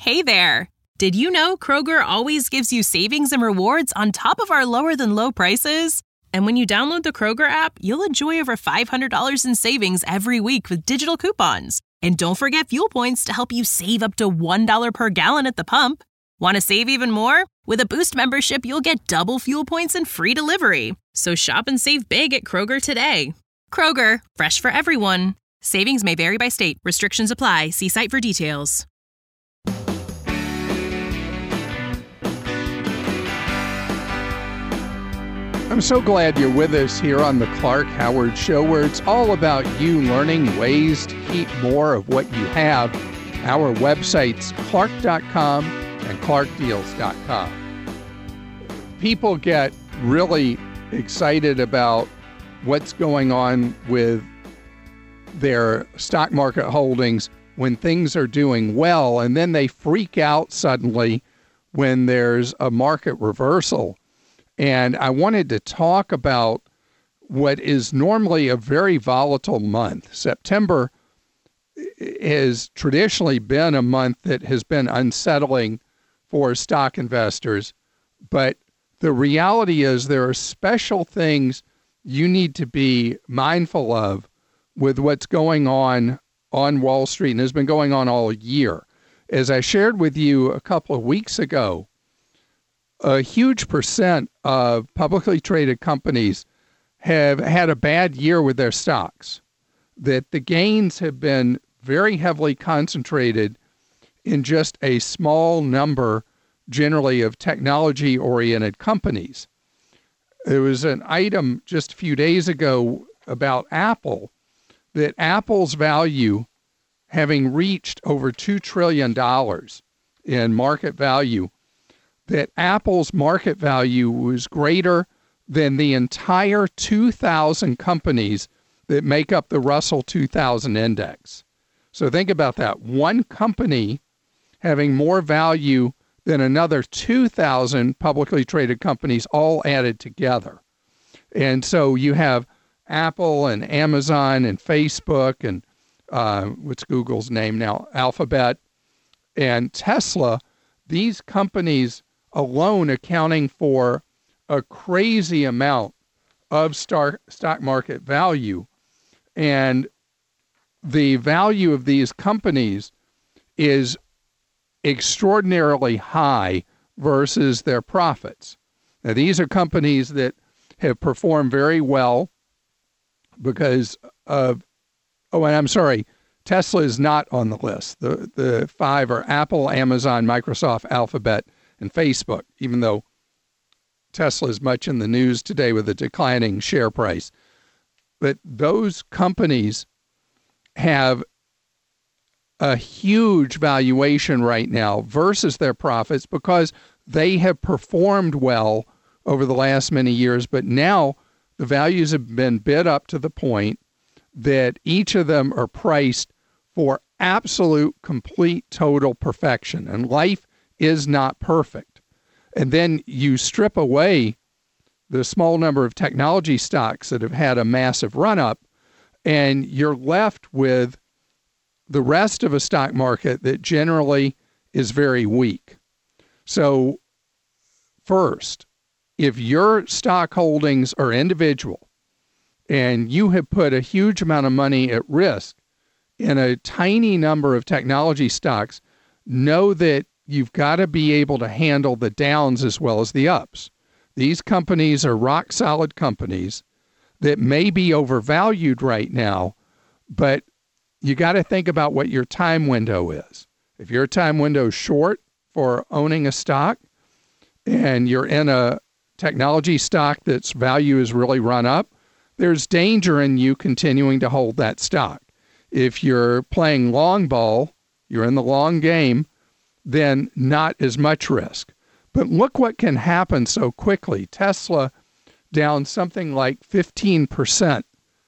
Hey there! Did you know Kroger always gives you savings and rewards on top of our lower-than-low prices? And when you download the Kroger app, you'll enjoy over $500 in savings every week with digital coupons. And don't forget fuel points to help you save up to $1 per gallon at the pump. Want to save even more? With a Boost membership, you'll get double fuel points and free delivery. So shop and save big at Kroger today. Kroger, fresh for everyone. Savings may vary by state. Restrictions apply. See site for details. I'm so glad you're with us here on the Clark Howard Show, where it's all about you learning ways to keep more of what you have. Our websites, clark.com and clarkdeals.com. People get really excited about what's going on with their stock market holdings when things are doing well, and then they freak out suddenly when there's a market reversal. And I wanted to talk about what is normally a very volatile month. September has traditionally been a month that has been unsettling for stock investors. But the reality is there are special things you need to be mindful of with what's going on Wall Street, and has been going on all year. As I shared with you a couple of weeks ago, a huge percent of publicly traded companies have had a bad year with their stocks, that the gains have been very heavily concentrated in just a small number, generally, of technology-oriented companies. There was an item just a few days ago about Apple, that Apple's value, having reached over $2 trillion in market value, that Apple's market value was greater than the entire 2,000 companies that make up the Russell 2000 index. So think about that. One company having more value than another 2,000 publicly traded companies all added together. And so you have Apple and Amazon and Facebook and what's Google's name now, Alphabet, and Tesla, these companies alone accounting for a crazy amount of stock market value. And the value of these companies is extraordinarily high versus their profits. Now, these are companies that have performed very well because of, and I'm sorry, Tesla is not on the list. The five are Apple, Amazon, Microsoft, Alphabet, and Facebook, even though Tesla is much in the news today with a declining share price. But those companies have a huge valuation right now versus their profits because they have performed well over the last many years, but now the values have been bid up to the point that each of them are priced for absolute, complete, total perfection. And life is not perfect. And then you strip away the small number of technology stocks that have had a massive run-up, and you're left with the rest of a stock market that generally is very weak. So first, if your stock holdings are individual and you have put a huge amount of money at risk in a tiny number of technology stocks, know that you've got to be able to handle the downs as well as the ups. These companies are rock solid companies that may be overvalued right now, but you got to think about what your time window is. If your time window is short for owning a stock and you're in a technology stock that's value is really run up, there's danger in you continuing to hold that stock. If you're playing long ball, you're in the long game, then not as much risk. But look what can happen so quickly. Tesla down something like 15%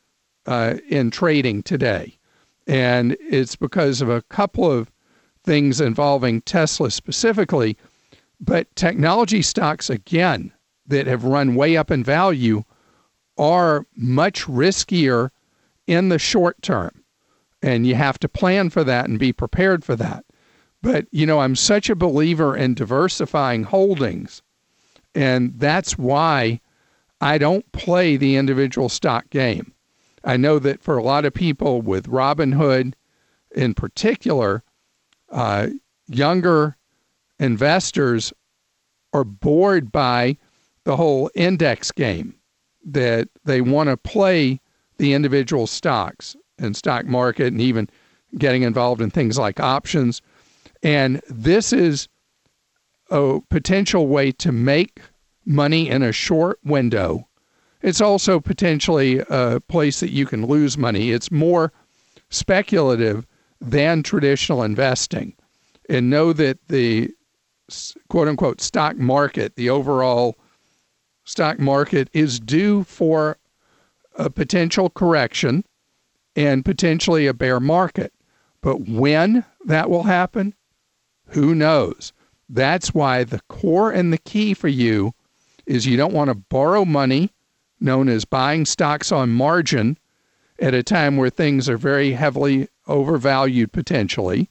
in trading today. And it's because of a couple of things involving Tesla specifically. But technology stocks, again, that have run way up in value are much riskier in the short term. And you have to plan for that and be prepared for that. But, I'm such a believer in diversifying holdings, and that's why I don't play the individual stock game. I know that for a lot of people with Robinhood in particular, younger investors are bored by the whole index game, that they want to play the individual stocks and stock market and even getting involved in things like options. And this is a potential way to make money in a short window. It's also potentially a place that you can lose money. It's more speculative than traditional investing. And know that the quote-unquote stock market, the overall stock market, is due for a potential correction and potentially a bear market. But when that will happen, who knows? That's why the core and the key for you is you don't want to borrow money, known as buying stocks on margin, at a time where things are very heavily overvalued potentially.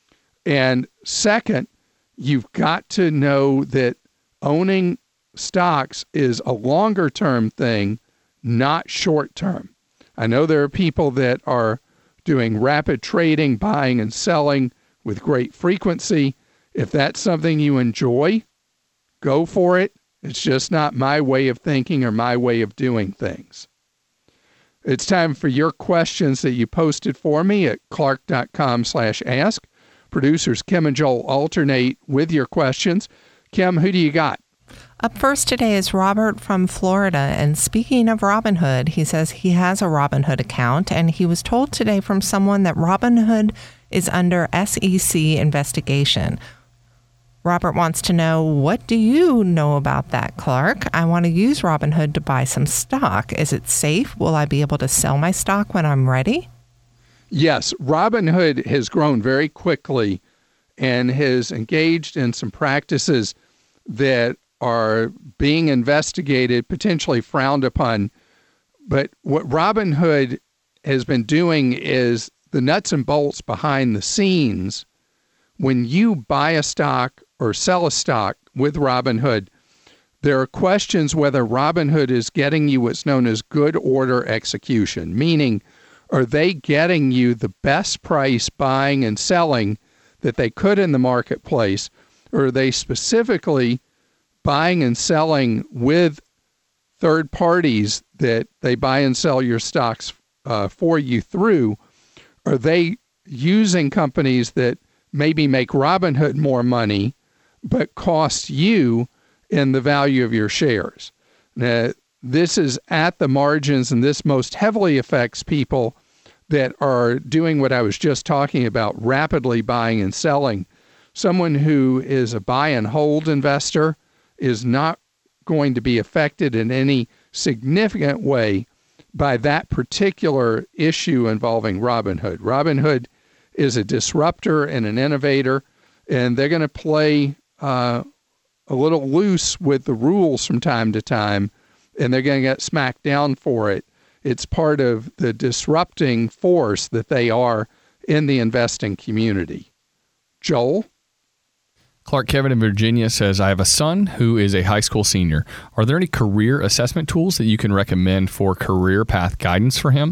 And second, you've got to know that owning stocks is a longer term thing, not short term. I know there are people that are doing rapid trading, buying and selling with great frequency. If that's something you enjoy, go for it. It's just not my way of thinking or my way of doing things. It's time for your questions that you posted for me at clark.com/ask. Producers Kim and Joel alternate with your questions. Kim, who do you got? Up first today is Robert from Florida. And speaking of Robinhood, he says he has a Robinhood account, and he was told today from someone that Robinhood is under SEC investigation. Robert wants to know, what do you know about that, Clark? I want to use Robinhood to buy some stock. Is it safe? Will I be able to sell my stock when I'm ready? Yes, Robinhood has grown very quickly and has engaged in some practices that are being investigated, potentially frowned upon. But what Robinhood has been doing is the nuts and bolts behind the scenes. When you buy a stock or sell a stock with Robinhood, there are questions whether Robinhood is getting you what's known as good order execution, meaning are they getting you the best price buying and selling that they could in the marketplace, or are they specifically buying and selling with third parties that they buy and sell your stocks for you through? Are they using companies that maybe make Robinhood more money but cost you in the value of your shares? Now, this is at the margins, and this most heavily affects people that are doing what I was just talking about, rapidly buying and selling. Someone who is a buy and hold investor is not going to be affected in any significant way by that particular issue involving Robinhood. Robinhood is a disruptor and an innovator, and they're going to play a little loose with the rules from time to time, and they're going to get smacked down for it. It's part of the disrupting force that they are in the investing community. Joel? Clark, Kevin in Virginia says, I have a son who is a high school senior. Are there any career assessment tools that you can recommend for career path guidance for him?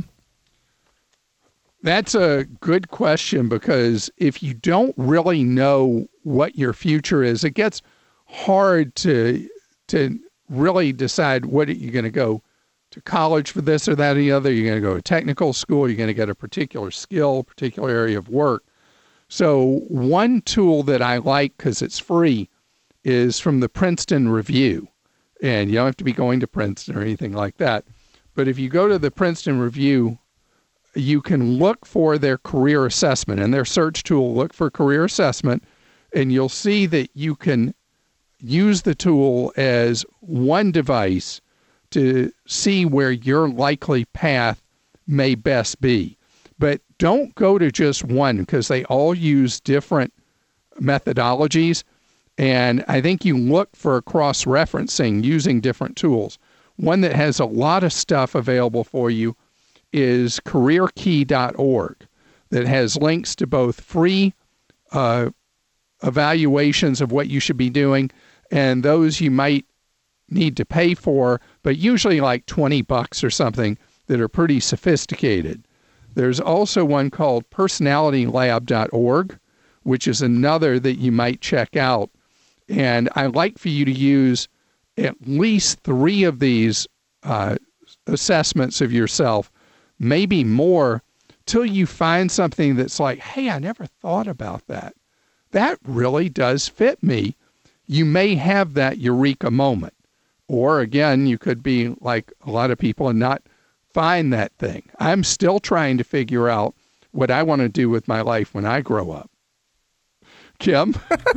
That's a good question, because if you don't really know what your future is, it gets hard to really decide what you're going to go to college for this or that or the other. You're going to go to technical school. You're going to get a particular skill, particular area of work. So one tool that I like, because it's free, is from the Princeton Review. And you don't have to be going to Princeton or anything like that. But if you go to the Princeton Review, you can look for their career assessment. In their search tool, look for career assessment, and you'll see that you can use the tool as one device to see where your likely path may best be. But don't go to just one, because they all use different methodologies. And I think you look for cross-referencing using different tools. One that has a lot of stuff available for you is careerkey.org, that has links to both free evaluations of what you should be doing, and those you might need to pay for, but usually like $20 or something, that are pretty sophisticated. There's also one called personalitylab.org, which is another that you might check out. And I like for you to use at least 3 of these assessments of yourself, maybe more, till you find something that's like, hey, I never thought about that. That really does fit me. You may have that eureka moment. Or again, you could be like a lot of people and not find that thing. I'm still trying to figure out what I want to do with my life when I grow up. Kim?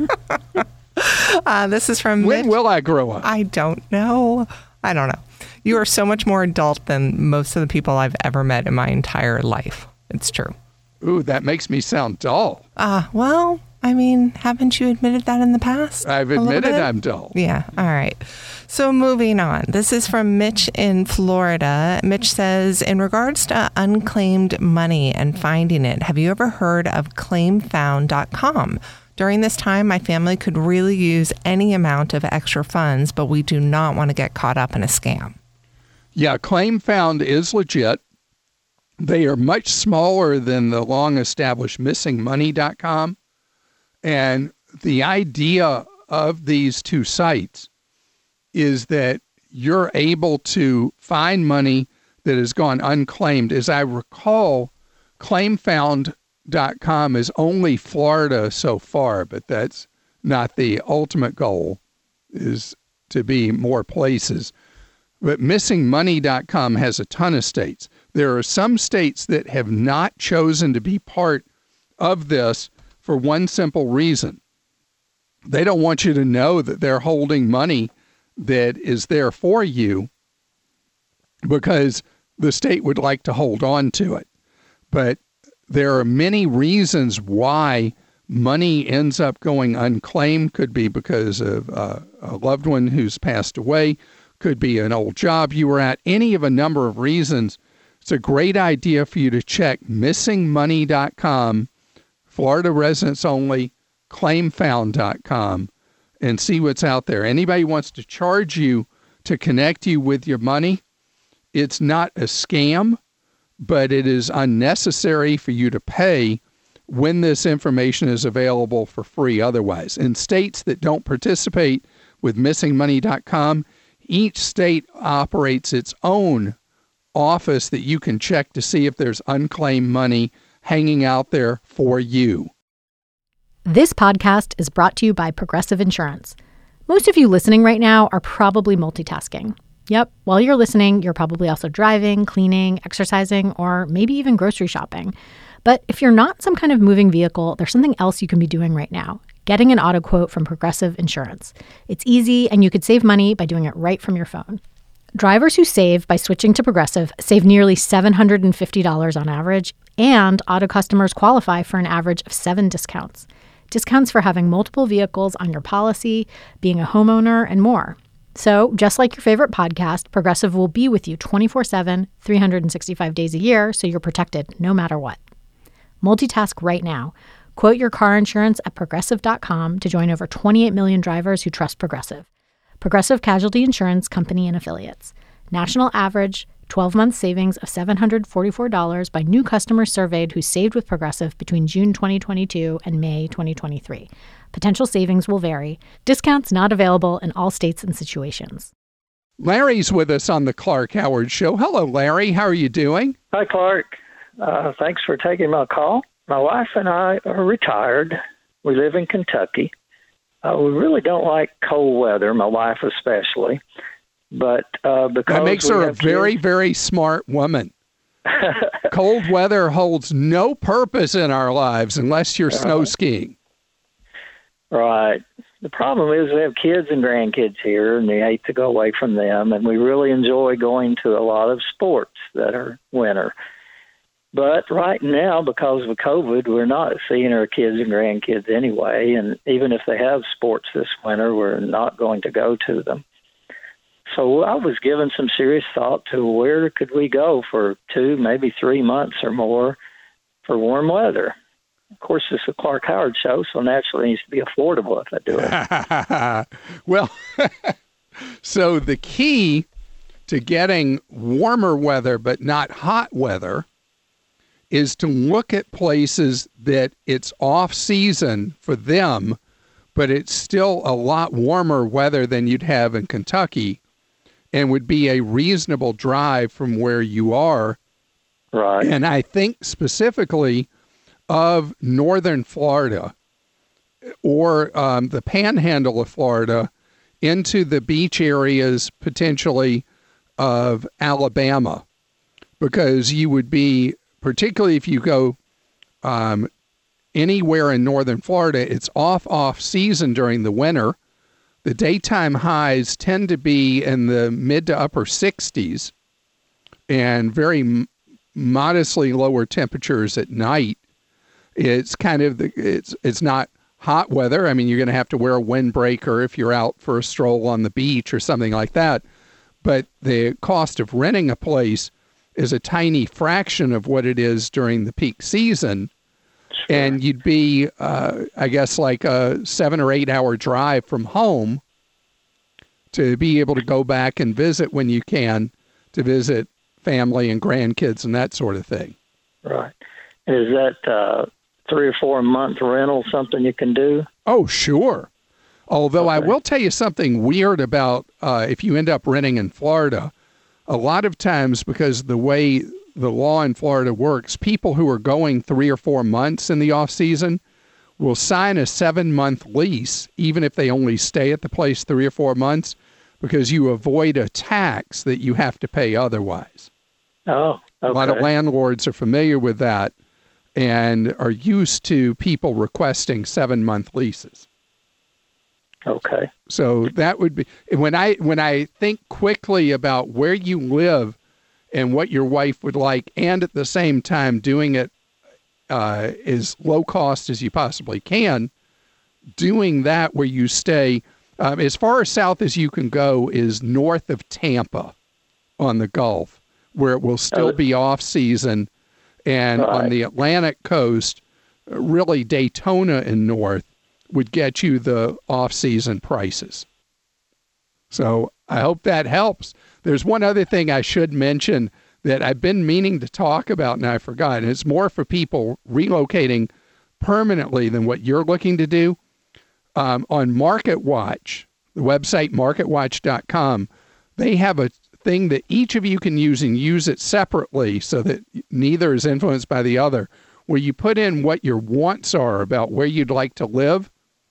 This is from When Mitch. will I grow up? I don't know. You are so much more adult than most of the people I've ever met in my entire life. It's true. Ooh, that makes me sound dull. Well, I mean, haven't you admitted that in the past? I've admitted I'm dull. Yeah. All right. So moving on. This is from Mitch in Florida. Mitch says, in regards to unclaimed money and finding it, have you ever heard of claimfound.com? During this time, my family could really use any amount of extra funds, but we do not want to get caught up in a scam. Yeah, ClaimFound is legit. They are much smaller than the long-established missingmoney.com. And the idea of these 2 sites is that you're able to find money that has gone unclaimed. As I recall, ClaimFound.com is only Florida so far, but that's not the ultimate goal, is to be more places. But missingmoney.com has a ton of states. There are some states that have not chosen to be part of this for one simple reason. They don't want you to know that they're holding money that is there for you because the state would like to hold on to it. But there are many reasons why money ends up going unclaimed. Could be because of a loved one who's passed away, could be an old job you were at, any of a number of reasons. It's a great idea for you to check missingmoney.com, Florida residents only, claimfound.com, and see what's out there. Anybody wants to charge you to connect you with your money, it's not a scam, but it is unnecessary for you to pay when this information is available for free otherwise. In states that don't participate with missingmoney.com, each state operates its own office that you can check to see if there's unclaimed money hanging out there for you. This podcast is brought to you by Progressive Insurance. Most of you listening right now are probably multitasking. Yep, while you're listening, you're probably also driving, cleaning, exercising, or maybe even grocery shopping. But if you're not some kind of moving vehicle, there's something else you can be doing right now. Getting an auto quote from Progressive Insurance. It's easy, and you could save money by doing it right from your phone. Drivers who save by switching to Progressive save nearly $750 on average, and auto customers qualify for an average of 7 discounts. Discounts for having multiple vehicles on your policy, being a homeowner, and more. So, just like your favorite podcast, Progressive will be with you 24/7, 365 days a year, so you're protected no matter what. Multitask right now. Quote your car insurance at Progressive.com to join over 28 million drivers who trust Progressive. Progressive Casualty Insurance Company and Affiliates. National average 12-month savings of $744 by new customers surveyed who saved with Progressive between June 2022 and May 2023. Potential savings will vary. Discounts not available in all states and situations. Larry's with us on the Clark Howard Show. Hello, Larry. How are you doing? Hi, Clark. Thanks for taking my call. My wife and I are retired. We live in Kentucky. We really don't like cold weather, my wife especially. But because that makes her a very, very smart woman. Cold weather holds no purpose in our lives unless you're snow skiing. Right. The problem is we have kids and grandkids here, and we hate to go away from them, and we really enjoy going to a lot of sports that are winter. But right now, because of COVID, we're not seeing our kids and grandkids anyway, and even if they have sports this winter, we're not going to go to them. So I was giving some serious thought to where could we go for 2, maybe 3 months or more for warm weather. Of course, it's a Clark Howard show, so naturally it needs to be affordable if I do it. Well, so the key to getting warmer weather but not hot weather is to look at places that it's off season for them, but it's still a lot warmer weather than you'd have in Kentucky and would be a reasonable drive from where you are. Right. And I think specifically of northern Florida or the panhandle of Florida into the beach areas potentially of Alabama, because you would be, particularly if you go anywhere in northern Florida, it's off season during the winter. The daytime highs tend to be in the mid to upper 60s and very modestly lower temperatures at night. It's kind of it's not hot weather. I mean, you're going to have to wear a windbreaker if you're out for a stroll on the beach or something like that. But the cost of renting a place is a tiny fraction of what it is during the peak season. Sure. And you'd be, I guess, like a 7 or 8 hour drive from home to be able to go back and visit when you can, to visit family and grandkids and that sort of thing. Right. And is that 3 or 4 month rental something you can do? Oh, sure. Although I will tell you something weird about if you end up renting in Florida, a lot of times because the way the law in Florida works, people who are going 3 or 4 months in the off season will sign a 7-month lease, even if they only stay at the place 3 or 4 months, because you avoid a tax that you have to pay otherwise. Oh, okay. A lot of landlords are familiar with that and are used to people requesting 7-month leases. Okay. So that would be when I think quickly about where you live and what your wife would like, and at the same time doing it as low cost as you possibly can. Doing that where you stay as far south as you can go is north of Tampa on the Gulf, where it will still be off season, and on the Atlantic coast, really Daytona and north would get you the off-season prices. So I hope that helps. There's one other thing I should mention that I've been meaning to talk about and I forgot, and it's more for people relocating permanently than what you're looking to do. On MarketWatch, the website marketwatch.com, they have a thing that each of you can use and use it separately so that neither is influenced by the other, where you put in what your wants are about where you'd like to live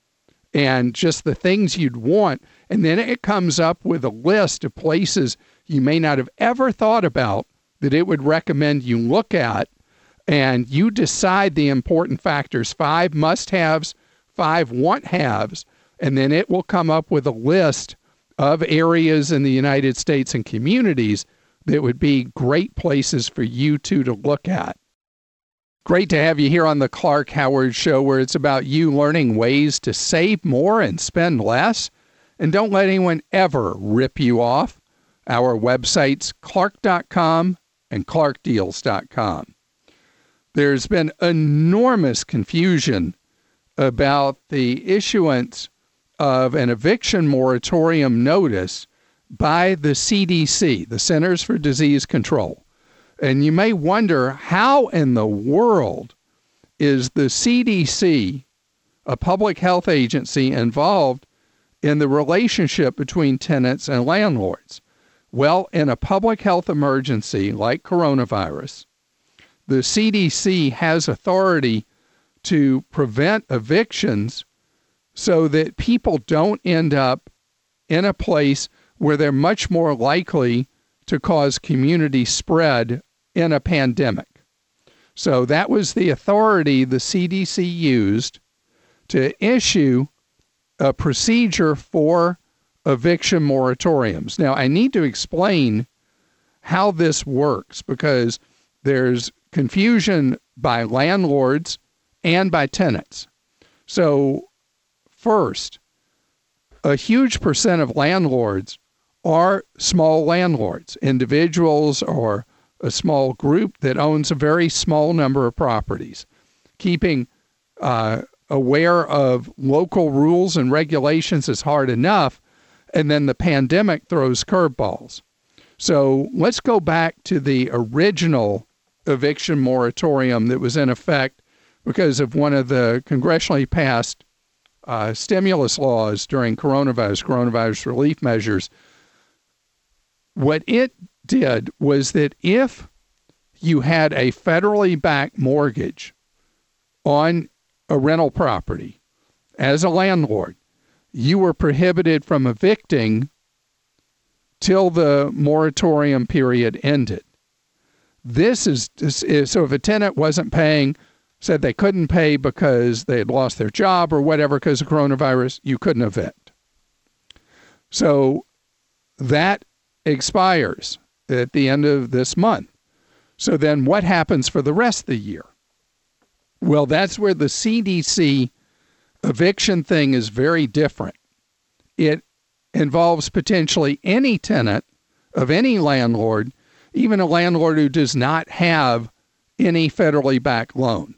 and just the things you'd want. And then it comes up with a list of places you may not have ever thought about that it would recommend you look at. And you decide the important factors, 5 must-haves, 5 want-haves, and then it will come up with a list of areas in the United States and communities that would be great places for you two to look at. Great to have you here on the Clark Howard Show, where it's about you learning ways to save more and spend less. And don't let anyone ever rip you off. Our websites, clark.com and clarkdeals.com. There's been enormous confusion about the issuance of an eviction moratorium notice by the CDC, the Centers for Disease Control. And you may wonder, how in the world is the CDC, a public health agency, involved in the relationship between tenants and landlords? Well, in a public health emergency like coronavirus, the CDC has authority to prevent evictions so that people don't end up in a place where they're much more likely to cause community spread in a pandemic. So that was the authority the CDC used to issue a procedure for eviction moratoriums. Now, I need to explain how this works because there's confusion by landlords and by tenants. So first, a huge percent of landlords are small landlords, individuals or a small group that owns a very small number of properties, keeping aware of local rules and regulations is hard enough, and then the pandemic throws curveballs. So let's go back to the original eviction moratorium that was in effect because of one of the congressionally passed stimulus laws during coronavirus relief measures. What it did was that if you had a federally backed mortgage on a rental property as a landlord, you were prohibited from evicting till the moratorium period ended. This is so if a tenant wasn't paying, said they couldn't pay because they had lost their job or whatever because of coronavirus, you couldn't evict. So that expires at the end of this month. So then what happens for the rest of the year? Well, that's where the CDC eviction thing is very different. It involves potentially any tenant of any landlord, even a landlord who does not have any federally backed loan.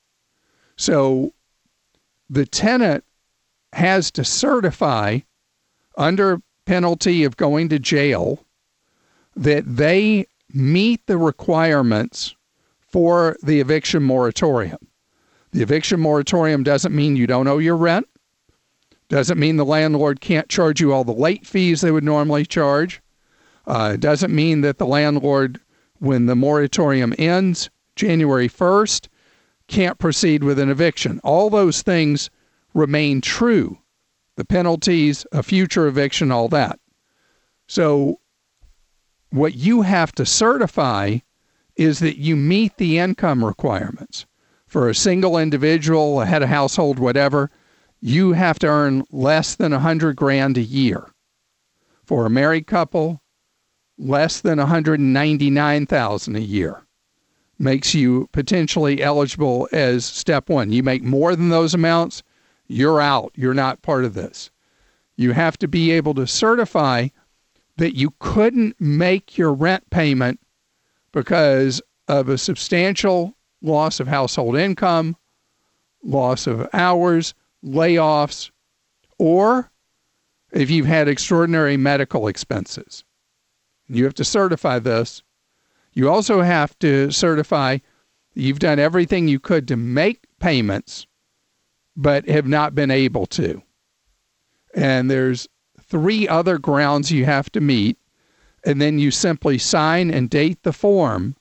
So the tenant has to certify under penalty of going to jail that they meet the requirements for the eviction moratorium. The eviction moratorium doesn't mean you don't owe your rent, doesn't mean the landlord can't charge you all the late fees they would normally charge. It doesn't mean that the landlord, when the moratorium ends January 1st, can't proceed with an eviction. All those things remain true. The penalties, a future eviction, all that. So what you have to certify is that you meet the income requirements. For a single individual, a head of household, whatever, you have to earn less than $100,000 a year. For a married couple, less than $199,000 a year makes you potentially eligible as step one. You make more than those amounts, you're out. You're not part of this. You have to be able to certify that you couldn't make your rent payment because of a substantial loss of household income, loss of hours, layoffs, or if you've had extraordinary medical expenses. You have to certify this. You also have to certify that you've done everything you could to make payments, but have not been able to. And there's 3 other grounds you have to meet, and then you simply sign and date the form,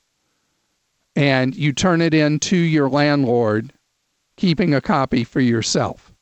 and you turn it in to your landlord, keeping a copy for yourself.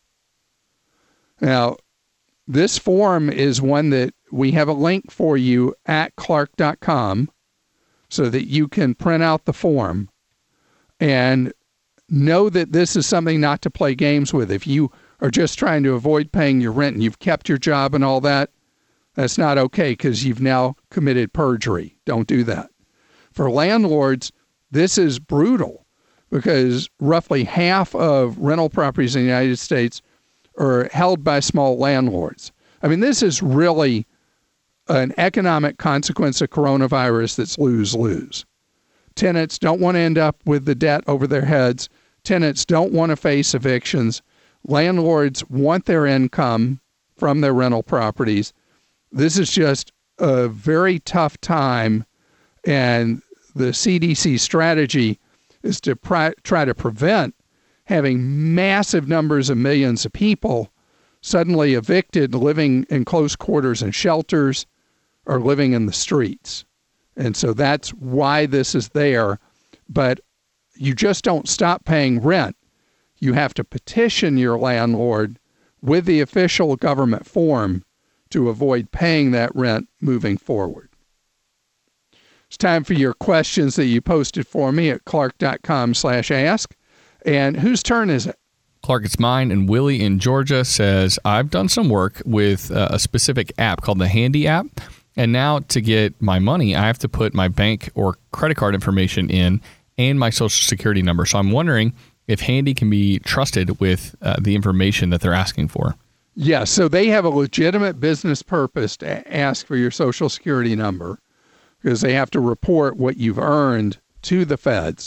Now, this form is one that we have a link for you at clark.com so that you can print out the form and know that this is something not to play games with. If you are just trying to avoid paying your rent and you've kept your job and all that, that's not okay because you've now committed perjury. Don't do that. For landlords, this is brutal because roughly half of rental properties in the United States are held by small landlords. I mean, this is really an economic consequence of coronavirus that's lose-lose. Tenants don't want to end up with the debt over their heads. Tenants don't want to face evictions. Landlords want their income from their rental properties. This is just a very tough time, and the CDC strategy is to try to prevent having massive numbers of millions of people suddenly evicted, living in close quarters in shelters, or living in the streets. And so that's why this is there. But you just don't stop paying rent. You have to petition your landlord with the official government form to avoid paying that rent moving forward. It's time for your questions that you posted for me at clark.com/ask. And whose turn is it? Clark, it's mine. And Willie in Georgia says, I've done some work with a specific app called the Handy app. And now to get my money, I have to put my bank or credit card information in and my social security number. So I'm wondering if Handy can be trusted with the information that they're asking for. Yeah, so they have a legitimate business purpose to ask for your social security number because they have to report what you've earned to the feds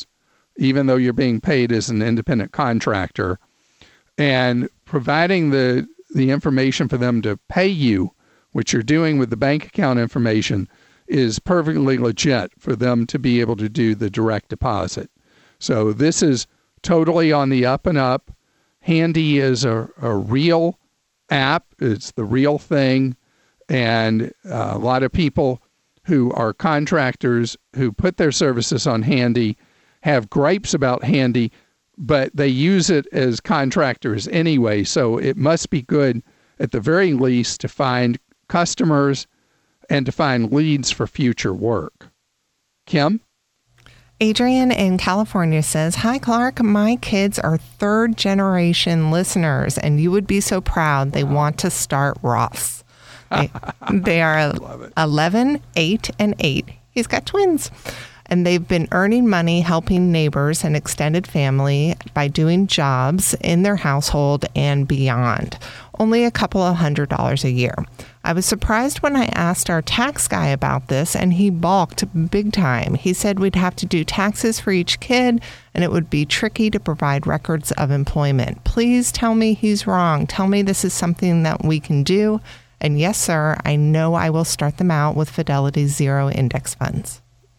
even though you're being paid as an independent contractor. And providing the information for them to pay you, which you're doing with the bank account information, is perfectly legit for them to be able to do the direct deposit. So this is totally on the up and up. Handy is a real app. It's the real thing. And a lot of people who are contractors who put their services on Handy have gripes about Handy, but they use it as contractors anyway. So it must be good at the very least to find customers and to find leads for future work. Kim? Adrian in California says, "Hi, Clark. My kids are third-generation listeners, and you would be so proud. They want to start Roths. They are 11, 8, and 8. He's got twins. And they've been earning money helping neighbors and extended family by doing jobs in their household and beyond. Only a couple of $100 a year. I was surprised when I asked our tax guy about this, and he balked big time. He said we'd have to do taxes for each kid, and it would be tricky to provide records of employment. Please tell me he's wrong. Tell me this is something that we can do. And yes, sir, I know I will start them out with Fidelity's zero index funds."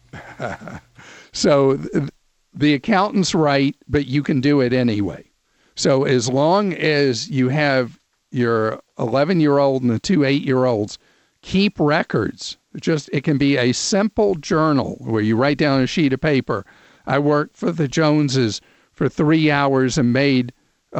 So the accountant's right, but you can do it anyway. So as long as you have your 11-year-old and the 2 8-year-olds, keep records. It can be a simple journal where you write down a sheet of paper. I worked for the Joneses for 3 hours and made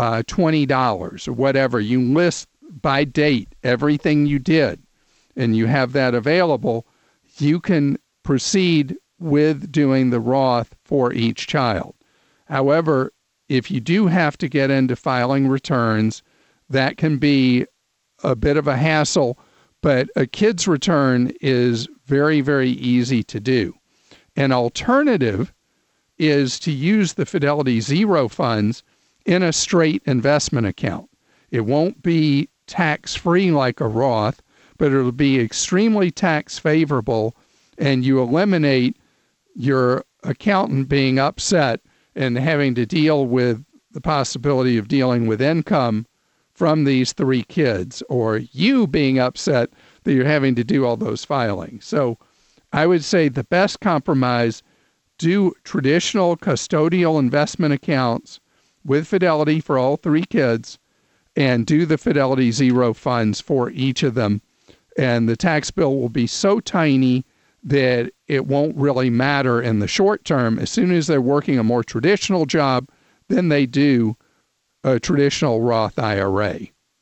$20 or whatever. You list by date everything you did, and you have that available. You can proceed with doing the Roth for each child. However, if you do have to get into filing returns, that can be a bit of a hassle, but a kid's return is very, very easy to do. An alternative is to use the Fidelity Zero funds in a straight investment account. It won't be tax-free like a Roth, but it'll be extremely tax favorable, and you eliminate your accountant being upset and having to deal with the possibility of dealing with income from these 3 kids, or you being upset that you're having to do all those filings. So I would say the best compromise, do traditional custodial investment accounts with Fidelity for all 3 kids, and do the Fidelity Zero funds for each of them. And the tax bill will be so tiny that it won't really matter in the short term. As soon as they're working a more traditional job, then they do a traditional Roth IRA.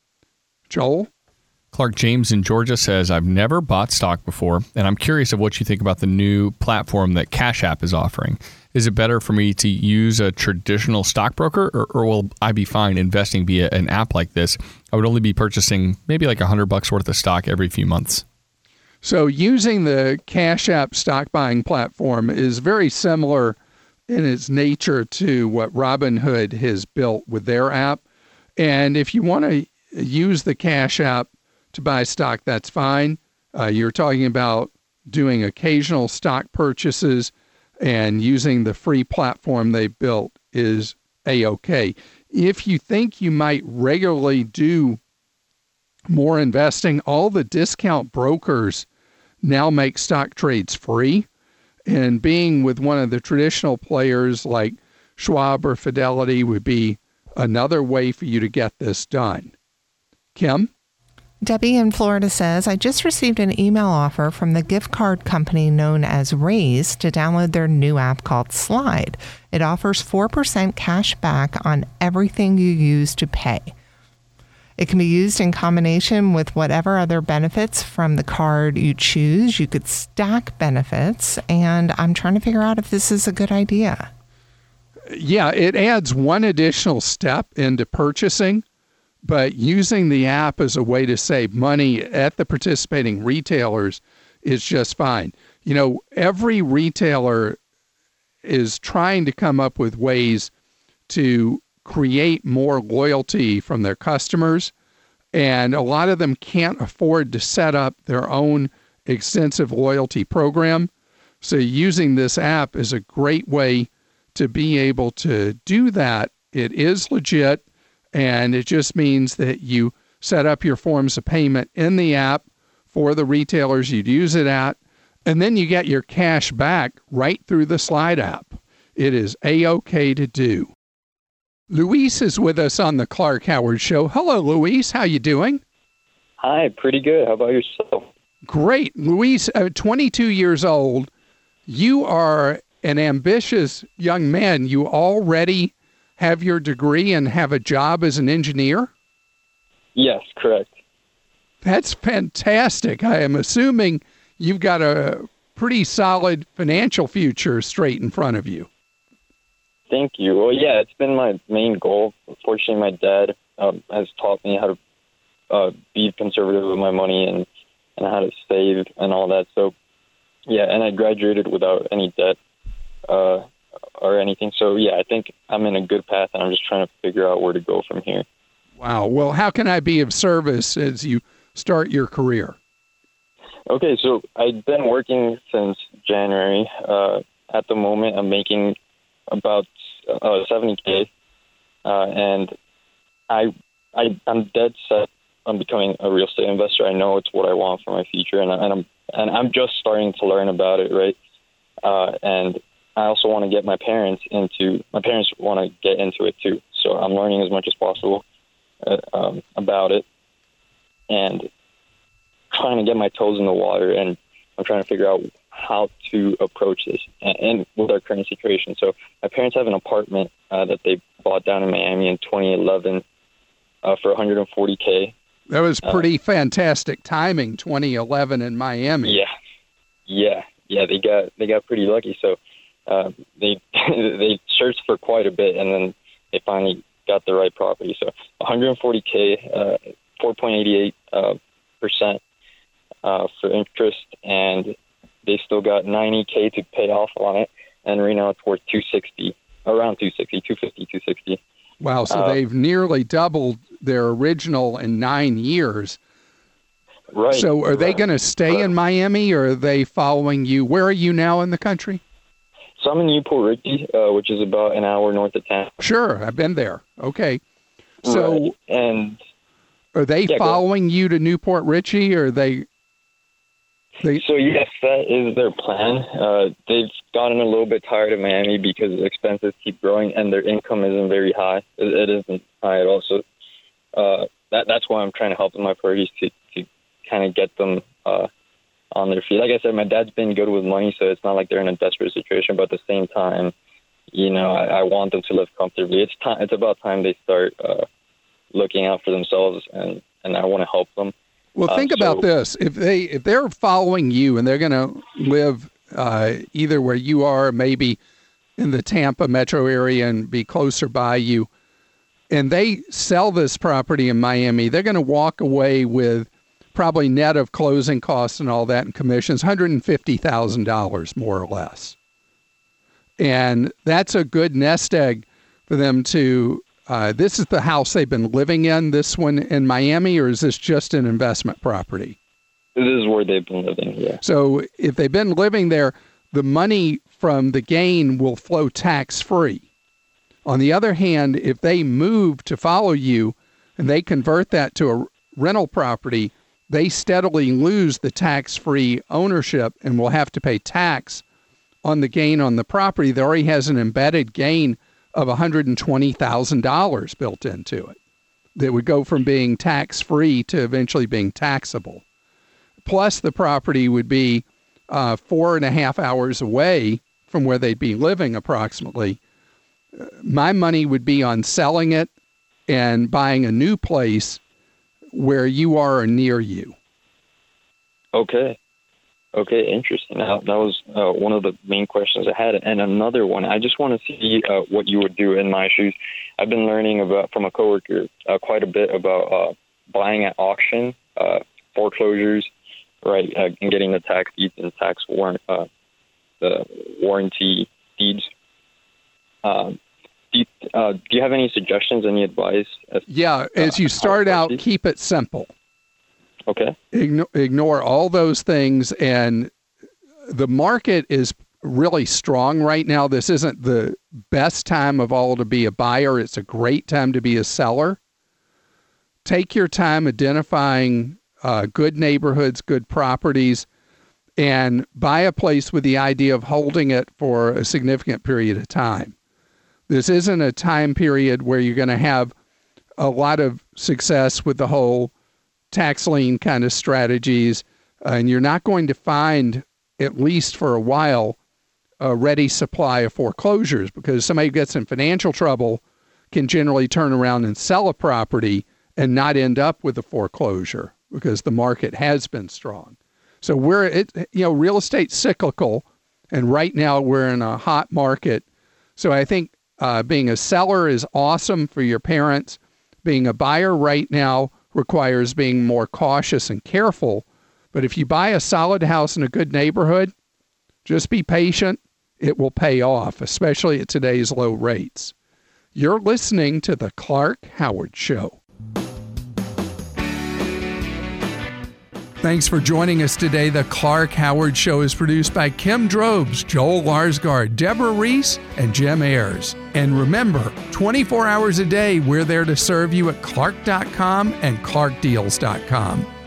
Joel? Clark James in Georgia says, "I've never bought stock before, and I'm curious of what you think about the new platform that Cash App is offering. Is it better for me to use a traditional stockbroker, or will I be fine investing via an app like this? I would only be purchasing maybe like $100 worth of stock every few months." So using the Cash App stock buying platform is very similar in its nature to what Robinhood has built with their app. And if you want to use the Cash App to buy stock, that's fine. You're talking about doing occasional stock purchases, and using the free platform they built is A-OK. If you think you might regularly do more investing, all the discount brokers now make stock trades free. And being with one of the traditional players like Schwab or Fidelity would be another way for you to get this done. Kim? Debbie in Florida says, "I just received an email offer from the gift card company known as Raise to download their new app called Slide. It offers 4% cash back on everything you use to pay. It can be used in combination with whatever other benefits from the card you choose. You could stack benefits, and I'm trying to figure out if this is a good idea." Yeah, it adds one additional step into purchasing, but using the app as a way to save money at the participating retailers is just fine. You know, every retailer is trying to come up with ways to create more loyalty from their customers, and a lot of them can't afford to set up their own extensive loyalty program. So using this app is a great way to be able to do that. It is legit, and it just means that you set up your forms of payment in the app for the retailers you'd use it at, and then you get your cash back right through the Slide app. It is A-OK to do. Luis is with us on the Clark Howard Show. Hello, Luis. How you doing? Hi, pretty good. How about yourself? Great. Luis, 22 years old. You are an ambitious young man. You already have your degree and have a job as an engineer? Yes, correct. That's fantastic. I am assuming you've got a pretty solid financial future straight in front of you. Thank you. Well, yeah, it's been my main goal. Fortunately, my dad has taught me how to be conservative with my money and how to save and all that. So, yeah, and I graduated without any debt or anything. So, yeah, I think I'm in a good path, and I'm just trying to figure out where to go from here. Wow. Well, how can I be of service as you start your career? Okay, so I've been working since January. At the moment, I'm making about $70K, and I'm dead set on becoming a real estate investor. I know it's what I want for my future, and I'm just starting to learn about it, right? And I also want to get my parents want to get into it too. So I'm learning as much as possible about it, and trying to get my toes in the water, and I'm trying to figure out how to approach this and with our current situation. So my parents have an apartment that they bought down in Miami in 2011 for $140K. That was pretty fantastic timing, 2011 in Miami. Yeah. They got pretty lucky. So they they searched for quite a bit, and then they finally got the right property. So $140K, 4.88% for interest, and they still got $90K to pay off on it, and right now it's worth around $250. Wow, so they've nearly doubled their original in 9 years. Right. So are they going to stay in Miami, or are they following you? Where are you now in the country? So I'm in Newport Richey, which is about an hour north of town. Sure, I've been there. Okay. So right. And are they following you to Newport Richey, or are they... So, yes, that is their plan. They've gotten a little bit tired of Miami because the expenses keep growing and their income isn't very high. It isn't high at all. So that's why I'm trying to help them. My priorities to kind of get them on their feet. Like I said, my dad's been good with money, so it's not like they're in a desperate situation. But at the same time, I want them to live comfortably. It's about time they start looking out for themselves, and I want to help them. Well, think about this. If they're following you and they're going to live either where you are, maybe in the Tampa metro area and be closer by you, and they sell this property in Miami, they're going to walk away with probably net of closing costs and all that and commissions, $150,000 more or less. And that's a good nest egg for them to... this is the house they've been living in, this one in Miami, or is this just an investment property? This is where they've been living, yeah. So if they've been living there, the money from the gain will flow tax-free. On the other hand, if they move to follow you and they convert that to a rental property, they steadily lose the tax-free ownership and will have to pay tax on the gain on the property that already has an embedded gain of $120,000 built into it that would go from being tax-free to eventually being taxable. Plus, the property would be 4.5 hours away from where they'd be living approximately. My money would be on selling it and buying a new place where you are or near you. Okay, interesting. That was one of the main questions I had. And another one, I just want to see what you would do in my shoes. I've been learning from a coworker quite a bit about buying at auction, foreclosures, right, and getting the tax deeds and the warranty deeds. Do you have any suggestions, any advice? As you start out, keep it simple. Okay. Ignore all those things, and the market is really strong right now. This isn't the best time of all to be a buyer. It's a great time to be a seller. Take your time identifying good neighborhoods, good properties, and buy a place with the idea of holding it for a significant period of time. This isn't a time period where you're going to have a lot of success with the whole tax lien kind of strategies, and you're not going to find, at least for a while, a ready supply of foreclosures, because somebody who gets in financial trouble can generally turn around and sell a property and not end up with a foreclosure because the market has been strong. So real estate's cyclical, and right now we're in a hot market. So I think being a seller is awesome for your parents. Being a buyer right now requires being more cautious and careful. But if you buy a solid house in a good neighborhood, just be patient. It will pay off, especially at today's low rates. You're listening to The Clark Howard Show. Thanks for joining us today. The Clark Howard Show is produced by Kim Drobes, Joel Larsgaard, Deborah Reese, and Jim Ayers. And remember, 24 hours a day, we're there to serve you at Clark.com and ClarkDeals.com.